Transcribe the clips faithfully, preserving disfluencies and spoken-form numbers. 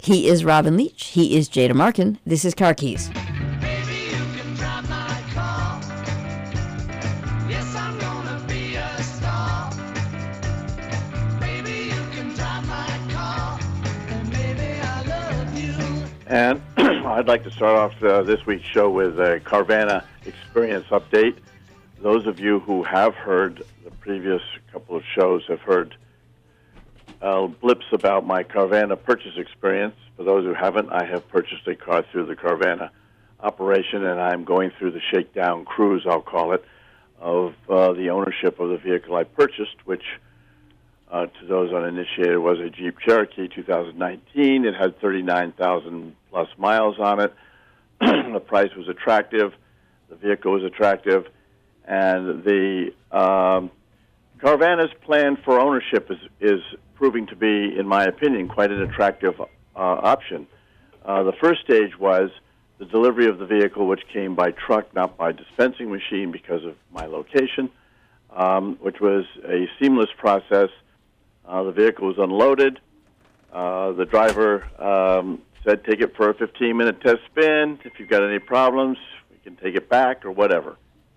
He is Robin Leach. He is Jada Markin. This is Car Keys. And I'd like to start off uh, this week's show with a Carvana experience update. Those of you who have heard the previous couple of shows have heard uh, blips about my Carvana purchase experience. For those who haven't, I have purchased a car through the Carvana operation, and I'm going through the shakedown cruise, I'll call it, of uh, the ownership of the vehicle I purchased, which, uh, to those uninitiated, was a Jeep Cherokee two thousand nineteen. It had thirty-nine thousand plus miles on it. The price was attractive. The vehicle was attractive. And the um, Carvana's plan for ownership is, is proving to be, in my opinion, quite an attractive uh, option. Uh, the first stage was the delivery of the vehicle, which came by truck, not by dispensing machine because of my location, um, which was a seamless process. Uh, the vehicle was unloaded. Uh, the driver um, said, take it for a fifteen-minute test spin. If you've got any problems, we can take it back or whatever.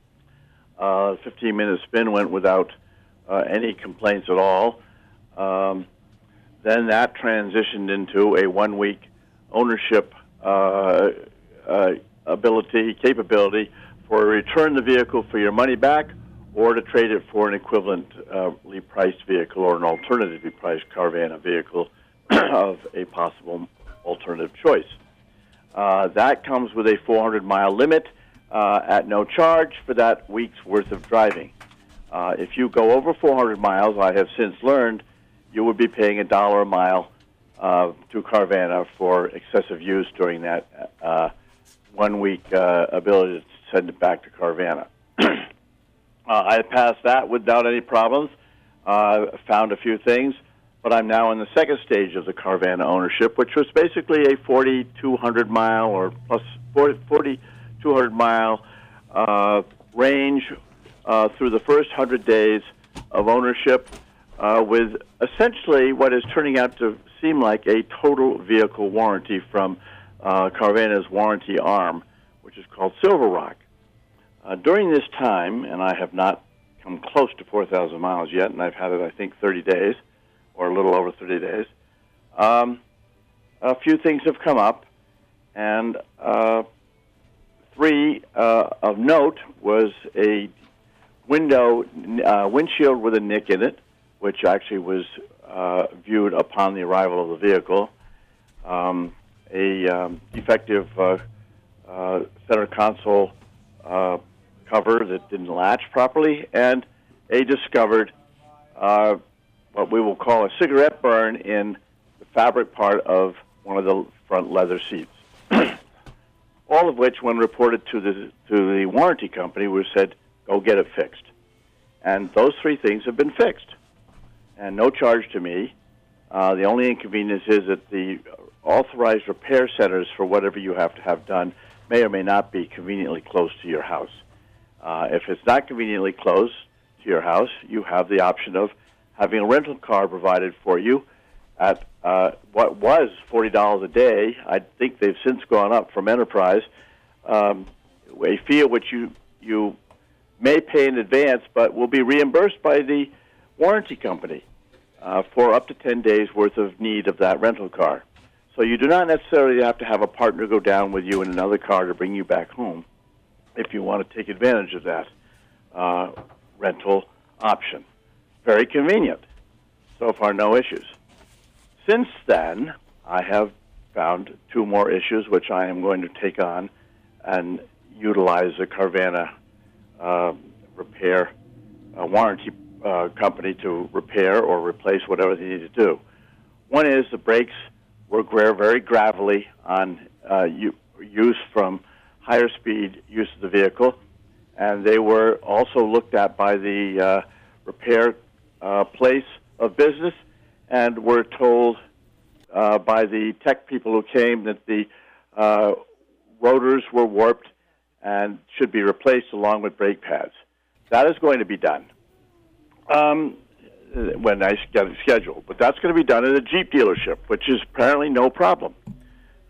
Uh, fifteen-minute spin went without uh, any complaints at all. Um, then that transitioned into a one-week ownership uh, uh, ability, capability for return the vehicle for your money back or to trade it for an equivalently priced vehicle or an alternatively priced Carvana vehicle of a possible alternative choice. Uh, that comes with a four hundred mile limit uh, at no charge for that week's worth of driving. Uh, if you go over four hundred miles, I have since learned, you would be paying a dollar a mile uh, to Carvana for excessive use during that uh, one-week uh, ability to send it back to Carvana. uh, I passed that without any problems. Uh, found a few things, but I'm now in the second stage of the Carvana ownership, which was basically a forty-two hundred mile or plus forty-two hundred mile uh, range uh, through the first one hundred days of ownership uh, with essentially what is turning out to seem like a total vehicle warranty from uh, Carvana's warranty arm, which is called Silver Rock. Uh, during this time, and I have not come close to four thousand miles yet, and I've had it, I think, thirty days, or a little over thirty days, um, a few things have come up, and uh, three uh, of note was a window, uh, windshield with a nick in it, which actually was uh, viewed upon the arrival of the vehicle, um, a um, defective uh, uh, center console uh, cover that didn't latch properly, and a discovered uh, what we will call a cigarette burn in the fabric part of one of the front leather seats. All of which, when reported to the to the warranty company, was said, go get it fixed. And those three things have been fixed. And no charge to me. Uh, the only inconvenience is that the authorized repair centers for whatever you have to have done may or may not be conveniently close to your house. Uh, if it's not conveniently close to your house, you have the option of having a rental car provided for you at uh, what was forty dollars a day. I think they've since gone up from Enterprise, um, a fee at which you, you may pay in advance but will be reimbursed by the warranty company uh, for up to ten days' worth of need of that rental car. So you do not necessarily have to have a partner go down with you in another car to bring you back home if you want to take advantage of that uh, rental option. Very convenient. So far, no issues. Since then, I have found two more issues which I am going to take on and utilize a Carvana uh, repair uh, warranty uh, company to repair or replace whatever they need to do. One is the brakes were very gravelly on uh, use from higher speed use of the vehicle, and they were also looked at by the uh, repair uh, place of business and were told uh, by the tech people who came that the uh, rotors were warped and should be replaced along with brake pads. That is going to be done um, when I get it scheduled, but that's going to be done at a Jeep dealership, which is apparently no problem.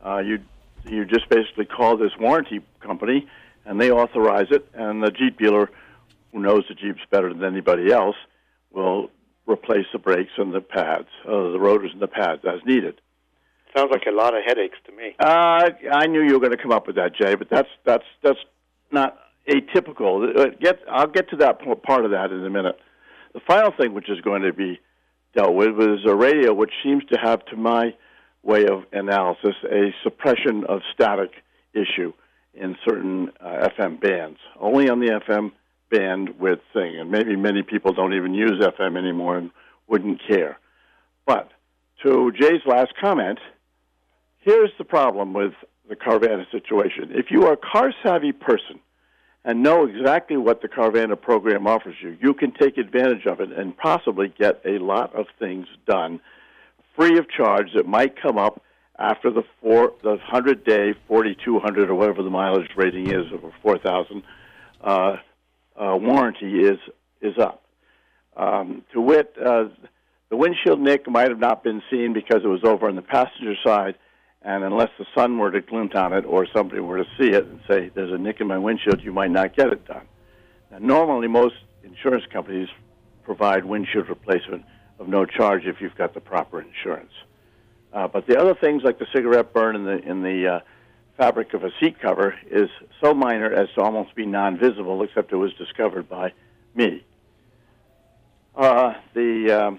Uh, you you just basically call this warranty company, and they authorize it, and the Jeep dealer, who knows the Jeeps better than anybody else, will replace the brakes and the pads, uh, the rotors and the pads as needed. Sounds like a lot of headaches to me. Uh, I knew you were going to come up with that, Jay, but that's that's that's not atypical. Get, I'll get to that part of that in a minute. The final thing which is going to be dealt with is a radio which seems to have, to my way of analysis, a suppression of static issue in certain uh, F M bands, only on the F M bandwidth thing, and maybe many people don't even use F M anymore and wouldn't care. But to Jay's last comment, here's the problem with the Carvana situation. If you are a car-savvy person and know exactly what the Carvana program offers you, you can take advantage of it and possibly get a lot of things done free of charge that might come up after the four, the hundred-day, forty-two hundred or whatever the mileage rating is, over four thousand, uh, uh, warranty is is up. Um, to wit, uh, the windshield nick might have not been seen because it was over on the passenger side, and unless the sun were to glint on it or somebody were to see it and say, there's a nick in my windshield, you might not get it done. Now, normally, most insurance companies provide windshield replacement of no charge if you've got the proper insurance. Uh, but the other things, like the cigarette burn in the, in the uh, fabric of a seat cover, is so minor as to almost be non-visible, except it was discovered by me. Uh, the... Um,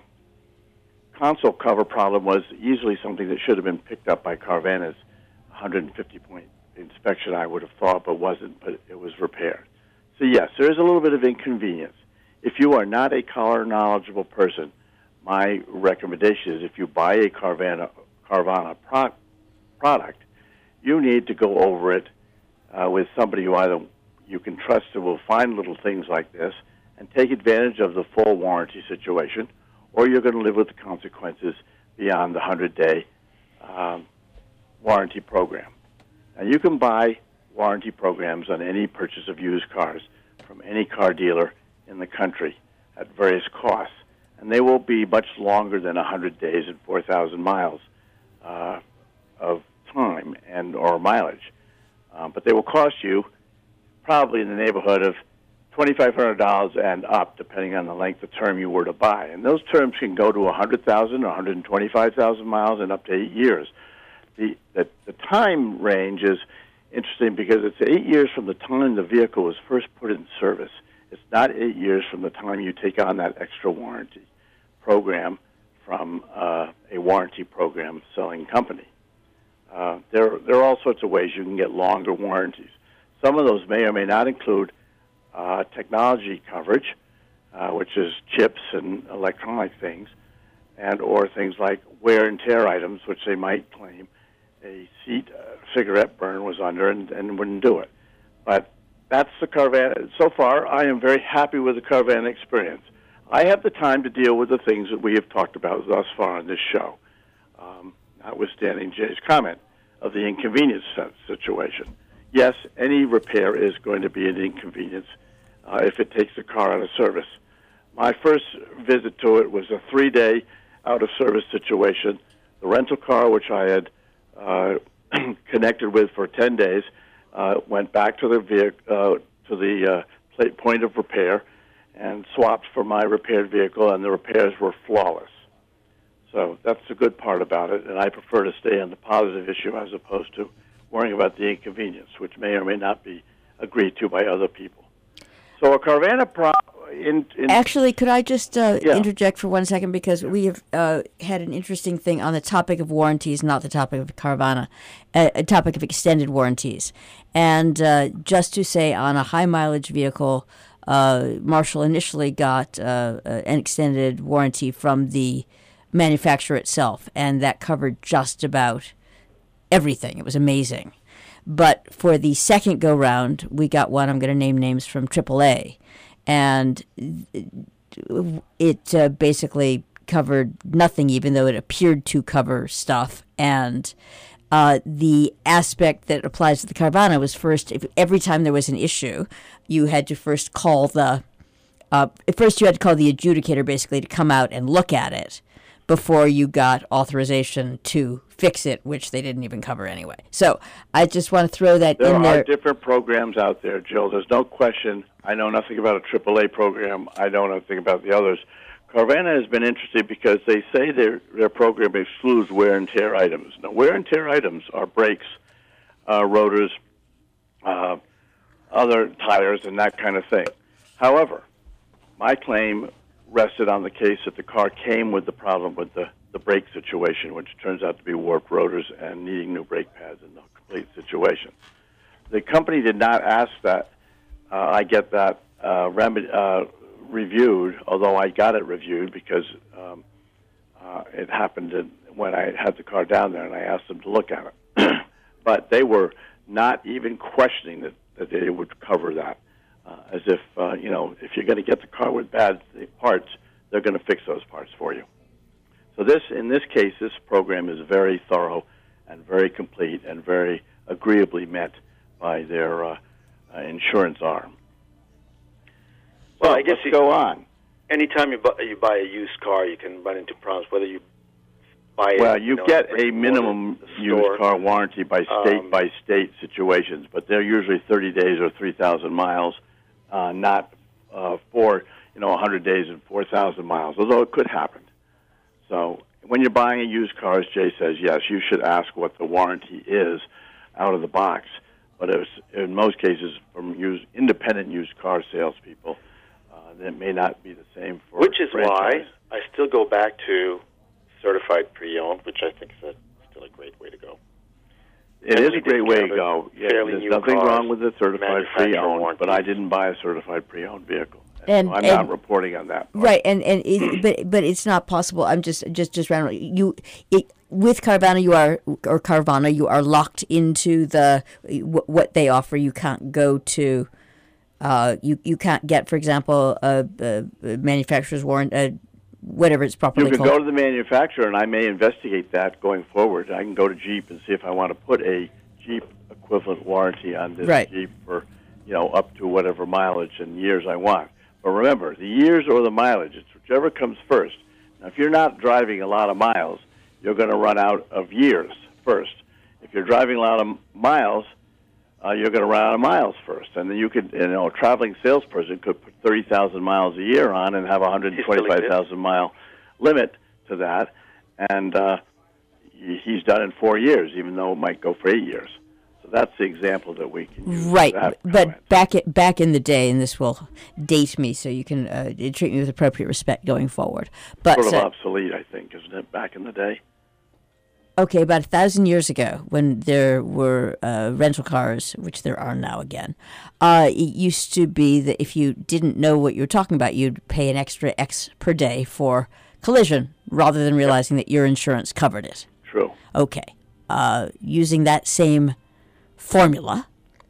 console cover problem was easily something that should have been picked up by Carvana's one hundred fifty point inspection, I would have thought, but wasn't, but it was repaired. So, yes, there is a little bit of inconvenience. If you are not a car-knowledgeable person, my recommendation is if you buy a Carvana, Carvana pro- product, you need to go over it uh, with somebody who either you can trust who will find little things like this and take advantage of the full warranty situation, or you're going to live with the consequences beyond the hundred-day um, warranty program. Now, you can buy warranty programs on any purchase of used cars from any car dealer in the country at various costs, and they will be much longer than one hundred days and four thousand miles uh, of time and or mileage. Uh, but they will cost you probably in the neighborhood of twenty-five hundred dollars and up, depending on the length of term you were to buy. And those terms can go to one hundred thousand, one hundred twenty-five thousand miles, and up to eight years. The, the, the time range is interesting because it's eight years from the time the vehicle was first put in service. It's not eight years from the time you take on that extra warranty program from uh, a warranty program selling company. Uh, there, there are all sorts of ways you can get longer warranties. Some of those may or may not include Uh, technology coverage, uh, which is chips and electronic things, and or things like wear and tear items, which they might claim a seat uh, cigarette burn was under and, and wouldn't do it. But that's the Carvana. So far, I am very happy with the Carvana experience. I have the time to deal with the things that we have talked about thus far on this show, um, notwithstanding Jay's comment of the inconvenience situation. Yes, any repair is going to be an inconvenience uh, if it takes the car out of service. My first visit to it was a three-day out-of-service situation. The rental car, which I had uh, connected with for ten days, uh, went back to the vehicle, uh, to the uh, point of repair and swapped for my repaired vehicle, and the repairs were flawless. So that's the good part about it, and I prefer to stay on the positive issue as opposed to worrying about the inconvenience, which may or may not be agreed to by other people. So a Carvana pro... In, in Actually, could I just uh, yeah. interject for one second, because we have uh, had an interesting thing on the topic of warranties, not the topic of Carvana, uh, a topic of extended warranties. And uh, just to say, on a high-mileage vehicle, uh, Marshall initially got uh, an extended warranty from the manufacturer itself, and that covered just about everything. It was amazing. But for the second go-round, we got one, I'm going to name names, from triple A. And it uh, basically covered nothing, even though it appeared to cover stuff. And uh, the aspect that applies to the Carvana was first, if, every time there was an issue, you had to first call the, uh, first you had to call the adjudicator basically to come out and look at it. before you got authorization to fix it, which they didn't even cover anyway. So I just want to throw that there in there. There there. are different programs out there, Jill. There's no question. I know nothing about a triple A program. I know nothing about the others. Carvana has been interested because they say their their program excludes wear and tear items. Now, wear and tear items are brakes, uh, rotors, uh, other tires, and that kind of thing. However, my claim rested on the case that the car came with the problem with the, the brake situation, which turns out to be warped rotors and needing new brake pads in the complete situation. The company did not ask that uh, I get that uh, remedy, uh, reviewed, although I got it reviewed because um, uh, it happened in, when I had the car down there and I asked them to look at it. But they were not even questioning that, that they would cover that. Uh, as if, uh, you know, if you're going to get the car with bad parts, they're going to fix those parts for you. So this, in this case, this program is very thorough and very complete and very agreeably met by their uh, uh, insurance arm. Well, So I guess let's you, go on. anytime you buy, you buy a used car, you can run into problems, whether you buy it. Well, you, you know, get at brick a and minimum mortar used store. car warranty by state Um, by state situations, but they're usually thirty days or three thousand miles, uh, not uh, for you know one hundred days and four thousand miles. Although it could happen. So when you're buying a used car, as Jay says, yes, you should ask what the warranty is out of the box. But it was, in most cases, from used, independent used car salespeople, uh, that may not be the same for Which is franchise. why I still go back to certified pre-owned, which I think is a, still a great way to go. It Heavily is a great way to discounted, go. Yeah, fairly there's new nothing cars, wrong with the certified manufacturer pre-owned, warranties. but I didn't buy a certified pre-owned vehicle. And- so I'm and- not reporting on that part. Right, and and it, but but it's not possible. I'm just just just randomly. You it, with Carvana, you are or Carvana, you are locked into the what they offer. You can't go to. Uh, you you can't get, for example, a, a, a manufacturer's warrant, uh, whatever it's You properly can called. go to the manufacturer, and I may investigate that going forward. I can go to Jeep and see if I want to put a Jeep equivalent warranty on this Right. Jeep for, you know, up to whatever mileage and years I want. But remember, the years or the mileage, it's whichever comes first. Now, if you're not driving a lot of miles, you're going to run out of years first. If you're driving a lot of miles, uh, you're going to run out of miles first. And then you could, you know, a traveling salesperson could put thirty thousand miles a year on and have a one hundred twenty-five thousand mile limit to that. And uh, he's done it in four years, even though it might go for eight years. So that's the example that we can use. Right, for that but comment. back it back in the day, and this will date me, so you can uh, treat me with appropriate respect going forward. But Sort of uh, obsolete, I think, isn't it, back in the day? okay, about a thousand years ago, when there were uh, rental cars, which there are now again, uh, it used to be that if you didn't know what you were talking about, you'd pay an extra X per day for collision, rather than realizing that your insurance covered it. True. Okay, uh, using that same formula,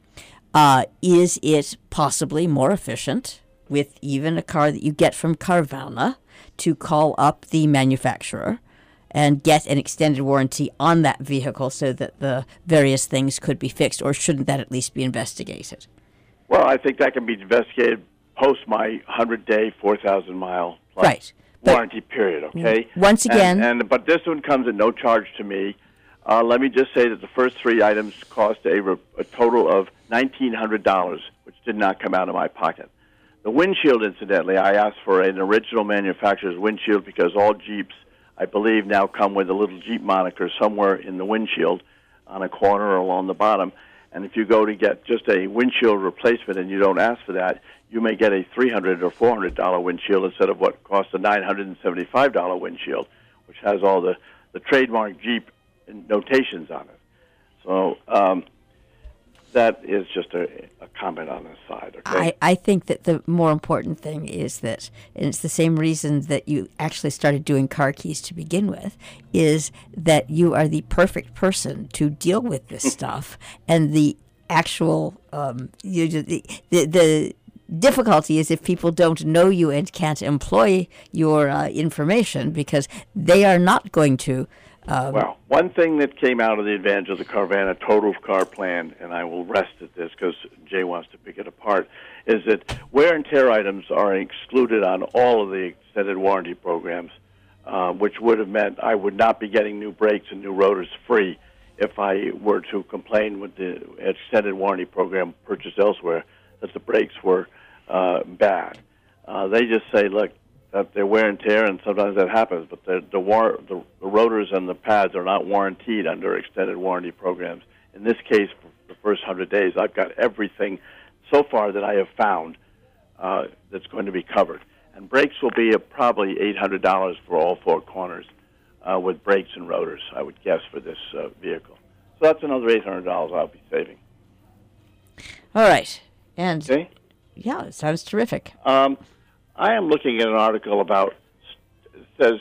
uh, is it possibly more efficient with even a car that you get from Carvana to call up the manufacturer and get an extended warranty on that vehicle so that the various things could be fixed, or shouldn't that at least be investigated? Well, I think that can be investigated post my one hundred day, four thousand mile plus Right. But warranty period, okay? once again- And, and But this one comes at no charge to me. Uh, let me just say that the first three items cost a, re- a total of nineteen hundred dollars, which did not come out of my pocket. The windshield, incidentally, I asked for an original manufacturer's windshield because all Jeeps, I believe, now come with a little Jeep moniker somewhere in the windshield on a corner or along the bottom. And if you go to get just a windshield replacement and you don't ask for that, you may get a three hundred dollars or four hundred dollars windshield instead of what costs a nine hundred seventy-five dollars windshield, which has all the, the trademark Jeep notations on it. So um, that is just a, a comment on this side. Okay. I, I think that the more important thing is that, and it's the same reason that you actually started doing car keys to begin with, is that you are the perfect person to deal with this stuff. And the actual, um, you, the, the, the difficulty is if people don't know you and can't employ your uh, information, because they are not going to. Um, Well, one thing that came out of the advantage of the Carvana Total Car Plan, and I will rest at this because Jay wants to pick it apart, is that wear and tear items are excluded on all of the extended warranty programs uh, which would have meant I would not be getting new brakes and new rotors free if I were to complain with the extended warranty program purchased elsewhere that the brakes were uh, bad. Uh, they just say, look, that they're wear and tear, and sometimes that happens, but the, the, war, the, the rotors and the pads are not warranted under extended warranty programs. In this case, for the first one hundred days, I've got everything so far that I have found uh, that's going to be covered. And brakes will be uh, probably eight hundred dollars for all four corners uh, with brakes and rotors, I would guess, for this uh, vehicle. So that's another eight hundred dollars I'll be saving. All right. And, okay? Yeah, it sounds terrific. Um, I am looking at an article about, it says,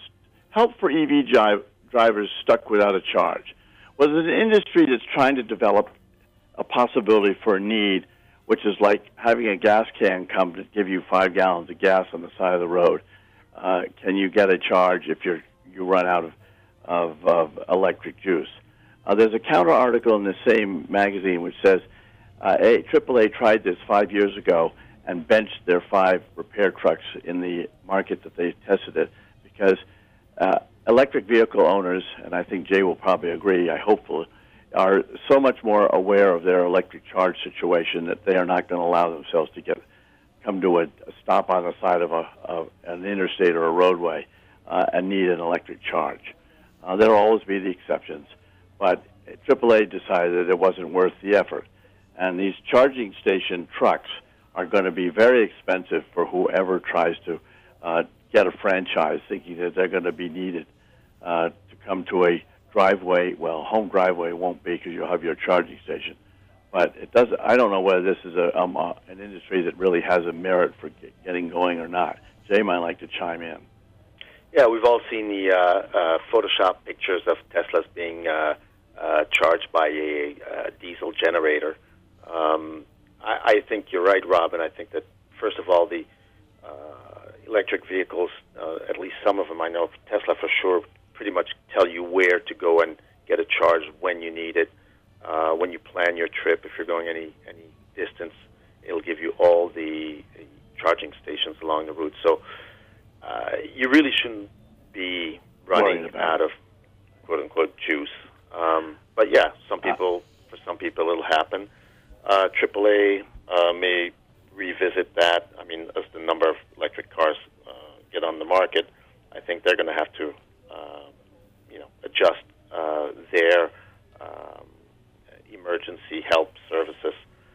help for E V dri- drivers stuck without a charge. Well, there's an industry that's trying to develop a possibility for a need, which is like having a gas can come to give you five gallons of gas on the side of the road. Uh, can you get a charge if you're, you run out of, of, of electric juice? Uh, there's a counter article in the same magazine which says uh, a, triple A tried this five years ago and benched their five repair trucks in the market that they tested it because uh, electric vehicle owners, and I think Jay will probably agree, I hope, are so much more aware of their electric charge situation that they are not going to allow themselves to get come to a, a stop on the side of, a, of an interstate or a roadway uh, and need an electric charge. Uh, there will always be the exceptions, but triple A decided that it wasn't worth the effort. And these charging station trucks are going to be very expensive for whoever tries to uh, get a franchise thinking that they're going to be needed uh, to come to a driveway. Well, home driveway won't be because you'll have your charging station. But it does. I don't know whether this is a, um, uh, an industry that really has a merit for get, getting going or not. Jay might like to chime in. Yeah, we've all seen the uh, uh, Photoshop pictures of Teslas being uh, uh, charged by a uh, diesel generator. Um, I, I think you're right, Robin. I think that, first of all, the uh, electric vehicles, uh, at least some of them, I know Tesla for sure, pretty much tell you where to go and get a charge when you need it. Uh, when you plan your trip, if you're going any, any distance, it'll give you all the charging stations along the route. So uh, you really shouldn't be running out of quote-unquote juice. Um, but, yeah, some people, for some people it'll happen. Uh, triple A uh, may revisit that. I mean, as the number of electric cars uh, get on the market, I think they're going to have to, uh, you know, adjust uh, their um, emergency help services.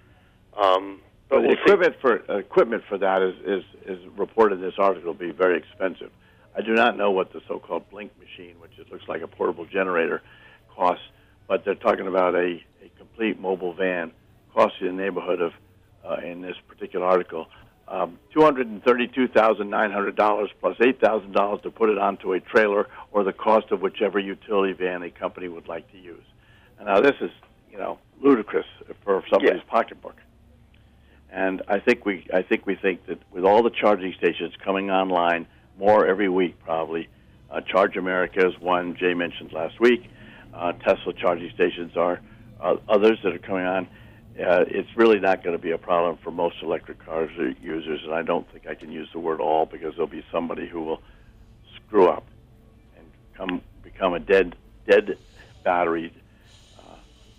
Um, but well, the we'll equipment for uh, equipment for that is, is is reported in this article to be very expensive. I do not know what the so-called Blink machine, which it looks like a portable generator, costs, but they're talking about a, a complete mobile van costs you in the neighborhood of, uh, in this particular article, um, two hundred thirty-two thousand nine hundred dollars plus eight thousand dollars to put it onto a trailer or the cost of whichever utility van a company would like to use. And now this is, you know, ludicrous for somebody's yeah. pocketbook. And I think we, I think we think that with all the charging stations coming online, more every week probably, uh, Charge America is one Jay mentioned last week. Uh, Tesla charging stations are uh, others that are coming on. Uh, it's really not going to be a problem for most electric cars users, and I don't think I can use the word all because there'll be somebody who will screw up and come become a dead, dead battery uh,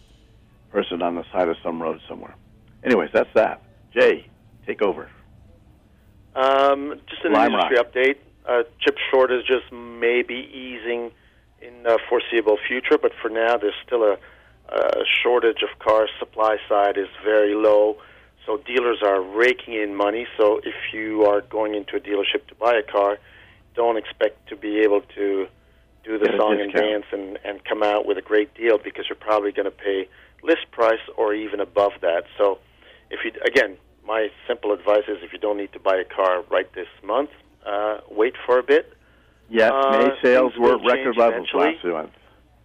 person on the side of some road somewhere. Anyways, that's that. Jay, take over. Um, just an Lime industry Rock. update. Uh, chip shortages may be easing in the foreseeable future, but for now there's still a Uh, shortage of cars. Supply side is very low, so dealers are raking in money. So if you are going into a dealership to buy a car, don't expect to be able to do the Get a song and discount. dance and, and come out with a great deal because you're probably going to pay list price or even above that. So if you, again, my simple advice is if you don't need to buy a car right this month, uh, wait for a bit. Yes, Uh, May sales things were will at record change levels eventually. last month.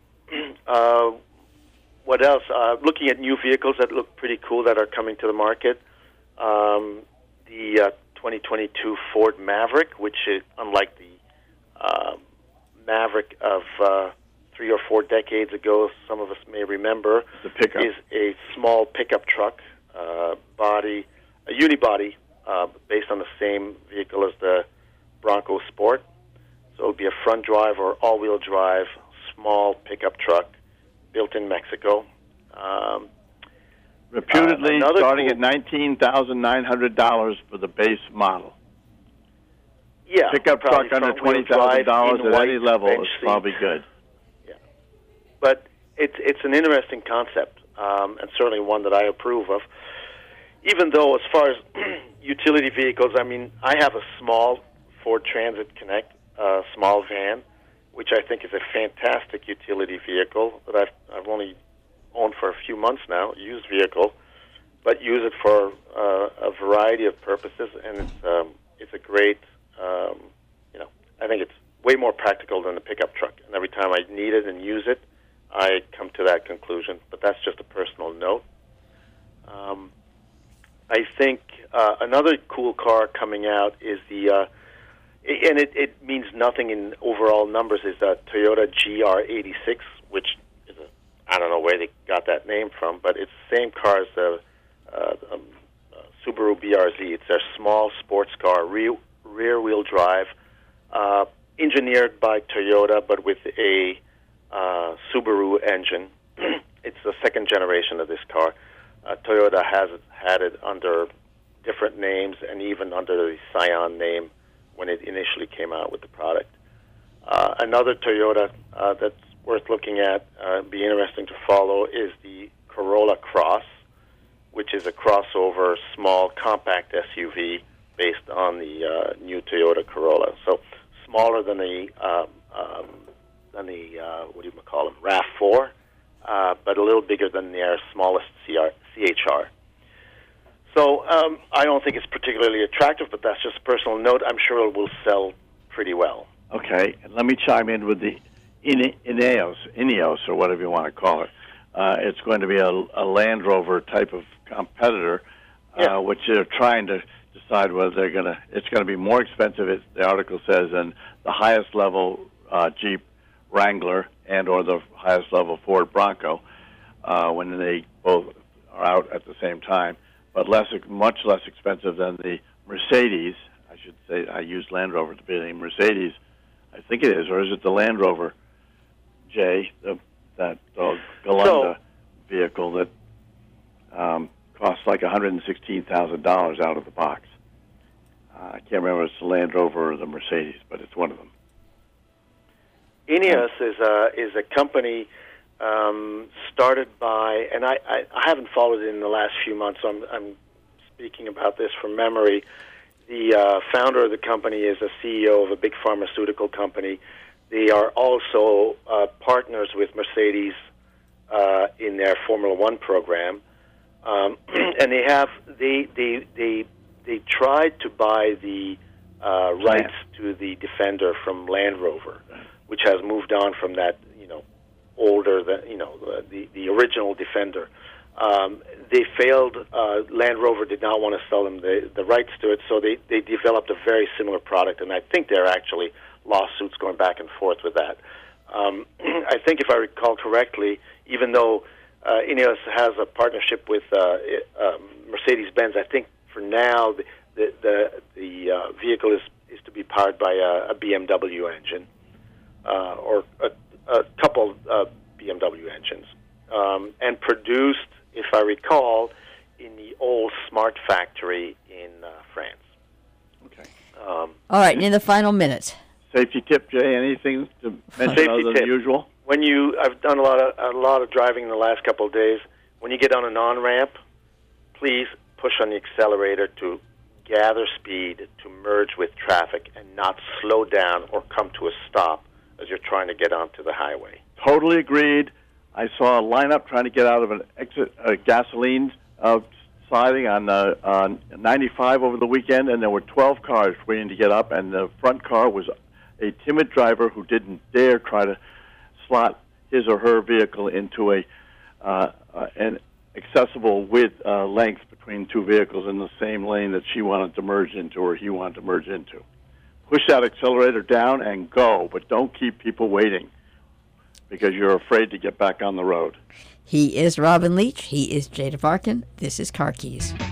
uh, What else? Uh, looking at new vehicles that look pretty cool that are coming to the market. Um, the uh, twenty twenty-two Ford Maverick, which is unlike the uh, Maverick of uh, three or four decades ago, some of us may remember, The pickup. is a small pickup truck, uh, body, a unibody, uh, based on the same vehicle as the Bronco Sport. So it'll be a front drive or all-wheel drive, small pickup truck, built in Mexico. Um, Reputedly uh, starting cool, at nineteen thousand nine hundred dollars for the base model. Yeah, pickup truck under twenty thousand dollars at any level is probably good. Yeah, but it's it's an interesting concept, um, and certainly one that I approve of. Even though, as far as utility vehicles, I mean, I have a small Ford Transit Connect, uh, small van, which I think is a fantastic utility vehicle that I've I've only owned for a few months now, used vehicle, but use it for uh, a variety of purposes, and it's um, it's a great, um, you know, I think it's way more practical than the pickup truck. And every time I need it and use it, I come to that conclusion. But that's just a personal note. Um, I think uh, another cool car coming out is the, uh, and it, it means nothing in overall numbers, is the Toyota G R eighty-six, which is a, I don't know where they got that name from, but it's the same car as the uh, um, uh, Subaru B R Z. It's their small sports car, rear, rear-wheel drive, uh, engineered by Toyota, but with a uh, Subaru engine. It's the second generation of this car. Uh, Toyota has had it under different names and even under the Scion name when it initially came out with the product. Uh, another Toyota uh, that's worth looking at, uh, be interesting to follow, is the Corolla Cross, which is a crossover, small, compact S U V based on the uh, new Toyota Corolla. So smaller than the um, um, than the uh, what do you call them, RAV four, uh, but a little bigger than their smallest C H R. So um, I don't think it's particularly attractive, but that's just a personal note. I'm sure it will sell pretty well. Okay, and let me chime in with the Ineos, Ineos, or whatever you want to call it. Uh, it's going to be a, a Land Rover type of competitor, yeah. uh, which they're trying to decide whether they're going to. It's going to be more expensive, as the article says, than the highest level uh, Jeep Wrangler and or the highest level Ford Bronco uh, when they both are out at the same time, but less, much less expensive than the Mercedes. I should say I used Land Rover to be the Mercedes. I think it is, or is it the Land Rover, Jay, the, that uh, Galunda so, vehicle that um, costs like one hundred sixteen thousand dollars out of the box. Uh, I can't remember if it's the Land Rover or the Mercedes, but it's one of them. Ineos is a, is a company um, started by, and I, I, I haven't followed it in the last few months, so I'm, I'm speaking about this from memory. The uh, founder of the company is a C E O of a big pharmaceutical company. They are also uh, partners with Mercedes uh, in their Formula One program, um, and they have they they they they tried to buy the uh, rights to the Defender from Land Rover, which has moved on from that, you know, older than you know the the original Defender. Um, they failed. Uh, Land Rover did not want to sell them the, the rights to it, so they, they developed a very similar product, and I think there are actually lawsuits going back and forth with that. Um, I think, if I recall correctly, even though uh, Ineos has a partnership with uh, um, Mercedes-Benz, I think for now the the the, the uh, vehicle is, is to be powered by a, a B M W engine uh, or a, a couple uh, B M W engines, um, and produced, if I recall, in the old Smart factory in uh, France. Okay. Um, All right, in the final minute. Safety tip, Jay. Anything to mention Safety other than tip. usual? When you, I've done a lot of a lot of driving in the last couple of days. When you get on an on-ramp, please push on the accelerator to gather speed, to merge with traffic, and not slow down or come to a stop as you're trying to get onto the highway. Totally agreed. I saw a lineup trying to get out of an exit uh, gasoline uh, siding on uh, on ninety-five over the weekend, and there were twelve cars waiting to get up, and the front car was a timid driver who didn't dare try to slot his or her vehicle into a uh, uh, an accessible width uh, length between two vehicles in the same lane that she wanted to merge into or he wanted to merge into. Push that accelerator down and go, but don't keep people waiting because you're afraid to get back on the road. He is Robin Leach. He is Jay DeVarkin. This is Car Keys.